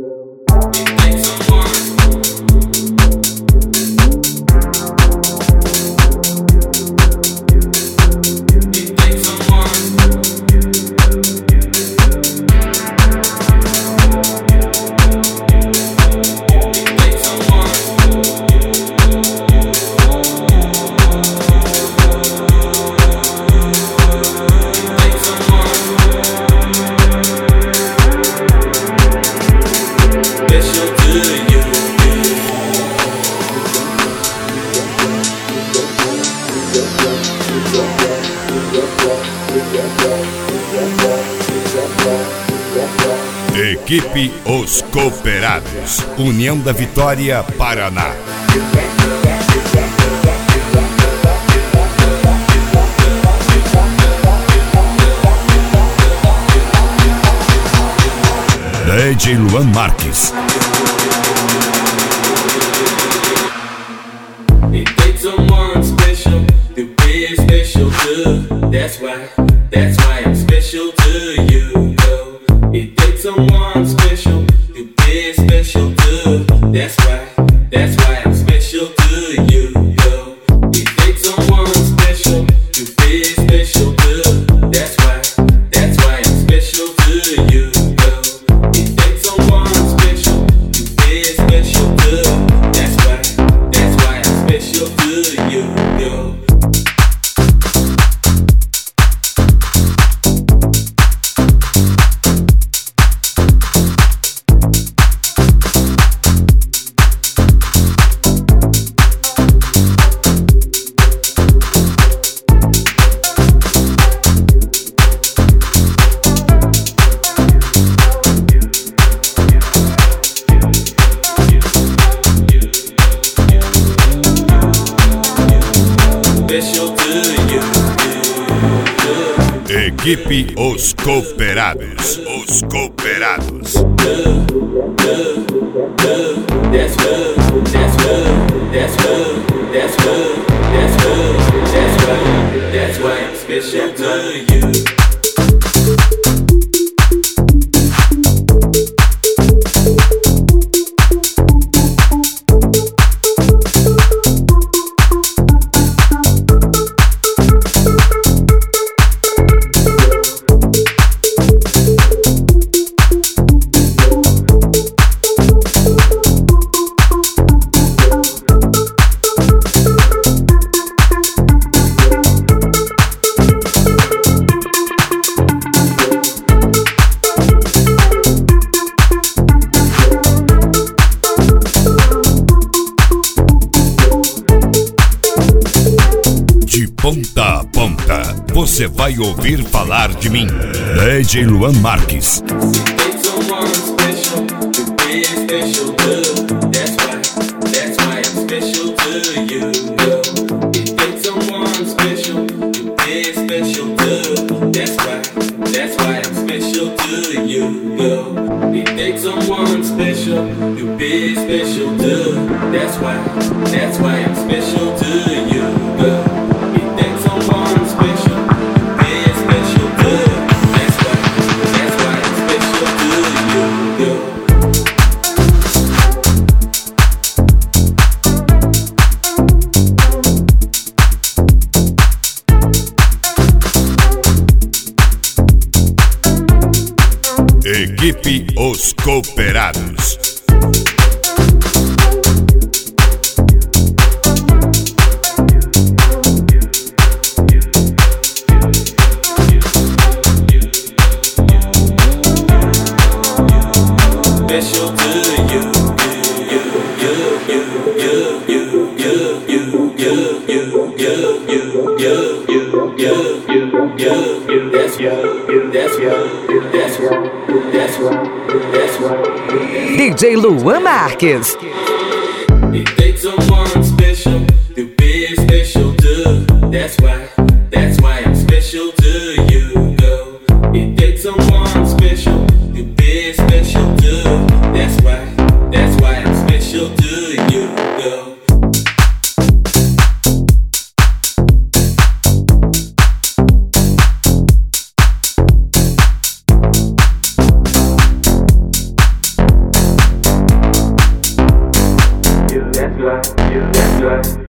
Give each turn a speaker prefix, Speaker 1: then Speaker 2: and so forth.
Speaker 1: Equipe Os Cooperados, União da Vitória, Paraná. DJ Luan Marques.
Speaker 2: It takes someone special to be special too. That's why I'm special to you. It takes someone special to be special too. That's why I'm special to you. It takes someone special to be special too. That's why I'm special to you. It takes someone special to be special too. That's why I'm special to you.
Speaker 1: Equipe Os Cooperados. Os Cooperados.
Speaker 2: That's why I'm special to you.
Speaker 1: Ponta a ponta, você vai ouvir falar de mim. DJ Luan Marques.
Speaker 2: That's why I'm special to you.
Speaker 1: Equipe Os Cooperados.
Speaker 3: DJ Luan Marques.
Speaker 2: It takes someone special to be special too. That's why I'm special to you. It takes someone special to be special too. That's why I'm special to you. like you, that's right.